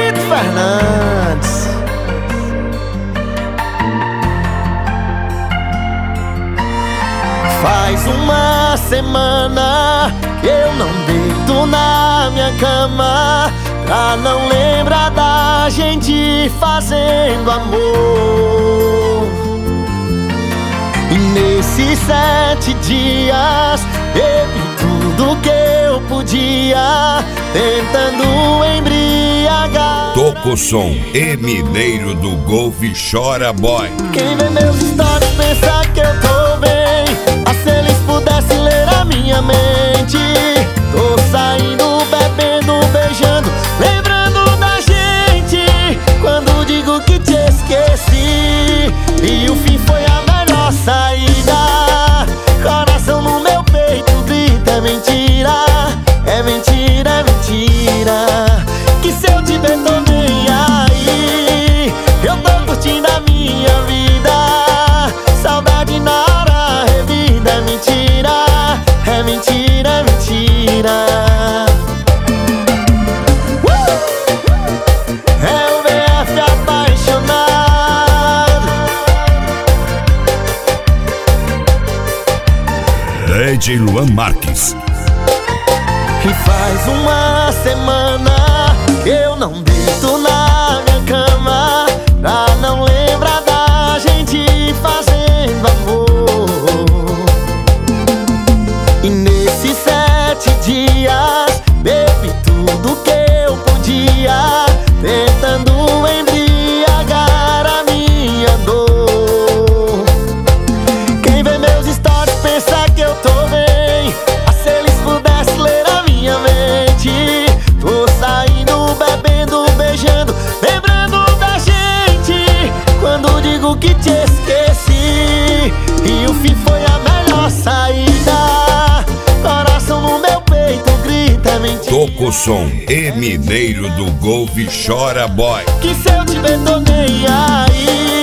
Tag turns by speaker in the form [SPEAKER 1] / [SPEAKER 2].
[SPEAKER 1] Tito Fernandes. Faz uma semana que eu não deito na minha cama, pra não lembrar da gente fazendo amor. E nesses 7 dias bebi tudo que eu podia, tentando embriagar.
[SPEAKER 2] Toca o som e Mineiro do Golf Chora Boy.
[SPEAKER 1] Quem vê meus stories pensa que eu tô bem, mas se eles pudessem ler a minha mente. Tô saindo, bebendo, beijando, lembrando da gente, quando digo que te esqueci. E o fim foi a melhor saída. Coração no meu peito grita, é mentira, é mentira, é mentira. Que se eu te ver tô bem aí, eu tô curtindo a minha vida. Saudade na hora revida, é mentira, é mentira, é mentira. É o VF apaixonado.
[SPEAKER 2] DJ Luan Marques.
[SPEAKER 1] E faz uma semana que eu não deito na minha cama, pra não lembrar da gente fazendo amor. E nesses 7 dias bebi tudo que eu podia, tentando embriagar a minha dor. Quem vê meus stories pensa que eu tô bem, mas se eles pudessem ler a minha mente. Tô saindo, bebendo, beijando, lembrando da gente, quando digo que te esqueci. E o fim foi a melhor saída. Coração no meu peito grita, é mentira.
[SPEAKER 2] Toca o som e Mineiro do Golf Chora Boy.
[SPEAKER 1] Que se eu te ver tô nem aí.